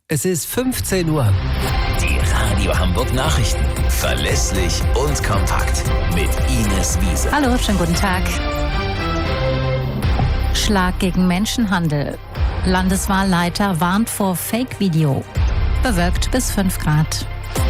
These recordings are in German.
Es ist 15 Uhr. Die Radio Hamburg Nachrichten. Verlässlich und kompakt. Mit Ines Wiese. Hallo, schönen guten Tag. Schlag gegen Menschenhandel. Landeswahlleiter warnt vor Fake-Video. Bewölkt bis 5 Grad.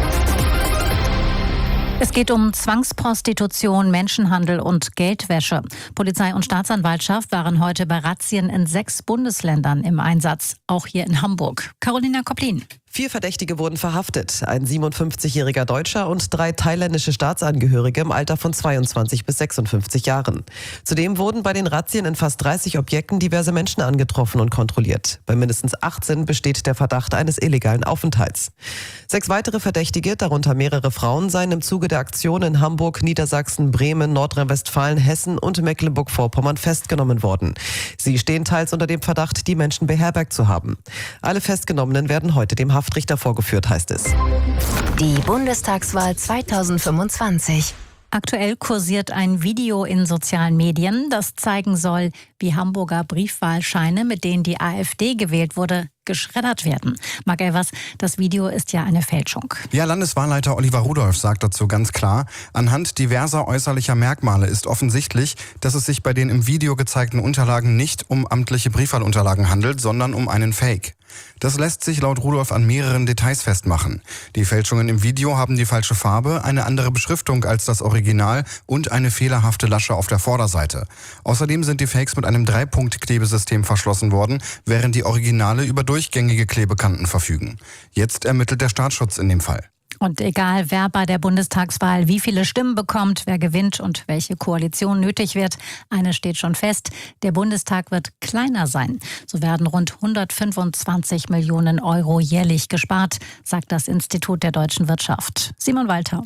Es geht um Zwangsprostitution, Menschenhandel und Geldwäsche. Polizei und Staatsanwaltschaft waren heute bei Razzien in 6 Bundesländern im Einsatz, auch hier in Hamburg. Carolina Koplin. 4 Verdächtige wurden verhaftet, ein 57-jähriger Deutscher und 3 thailändische Staatsangehörige im Alter von 22 bis 56 Jahren. Zudem wurden bei den Razzien in fast 30 Objekten diverse Menschen angetroffen und kontrolliert. Bei mindestens 18 besteht der Verdacht eines illegalen Aufenthalts. 6 weitere Verdächtige, darunter mehrere Frauen, seien im Zuge der Aktion in Hamburg, Niedersachsen, Bremen, Nordrhein-Westfalen, Hessen und Mecklenburg-Vorpommern festgenommen worden. Sie stehen teils unter dem Verdacht, die Menschen beherbergt zu haben. Alle Festgenommenen werden heute dem Haftrichter vorgeführt, heißt es. Die Bundestagswahl 2025. Aktuell kursiert ein Video in sozialen Medien, das zeigen soll, wie Hamburger Briefwahlscheine, mit denen die AfD gewählt wurde, geschreddert werden. Marc Elvers, das Video ist ja eine Fälschung. Ja, Landeswahlleiter Oliver Rudolph sagt dazu ganz klar, anhand diverser äußerlicher Merkmale ist offensichtlich, dass es sich bei den im Video gezeigten Unterlagen nicht um amtliche Briefwahlunterlagen handelt, sondern um einen Fake. Das lässt sich laut Rudolph an mehreren Details festmachen. Die Fälschungen im Video haben die falsche Farbe, eine andere Beschriftung als das Original und eine fehlerhafte Lasche auf der Vorderseite. Außerdem sind die Fakes mit einem 3-Punkt-Klebesystem verschlossen worden, während die Originale über durchgängige Klebekanten verfügen. Jetzt ermittelt der Staatsschutz in dem Fall. Und egal, wer bei der Bundestagswahl wie viele Stimmen bekommt, wer gewinnt und welche Koalition nötig wird, eines steht schon fest: Der Bundestag wird kleiner sein. So werden rund 125 Millionen Euro jährlich gespart, sagt das Institut der deutschen Wirtschaft. Simon Walter.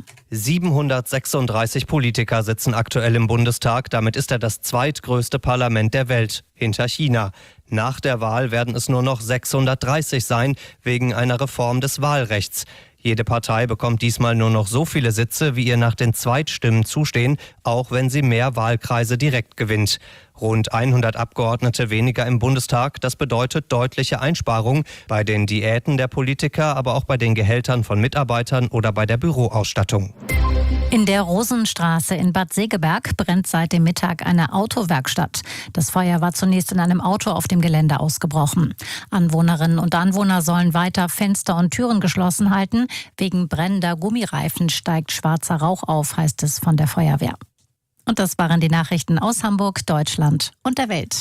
736 Politiker sitzen aktuell im Bundestag. Damit ist er das zweitgrößte Parlament der Welt, hinter China. Nach der Wahl werden es nur noch 630 sein, wegen einer Reform des Wahlrechts. Jede Partei bekommt diesmal nur noch so viele Sitze, wie ihr nach den Zweitstimmen zustehen, auch wenn sie mehr Wahlkreise direkt gewinnt. Rund 100 Abgeordnete weniger im Bundestag, das bedeutet deutliche Einsparungen bei den Diäten der Politiker, aber auch bei den Gehältern von Mitarbeitern oder bei der Büroausstattung. In der Rosenstraße in Bad Segeberg brennt seit dem Mittag eine Autowerkstatt. Das Feuer war zunächst in einem Auto auf dem Gelände ausgebrochen. Anwohnerinnen und Anwohner sollen weiter Fenster und Türen geschlossen halten. Wegen brennender Gummireifen steigt schwarzer Rauch auf, heißt es von der Feuerwehr. Und das waren die Nachrichten aus Hamburg, Deutschland und der Welt.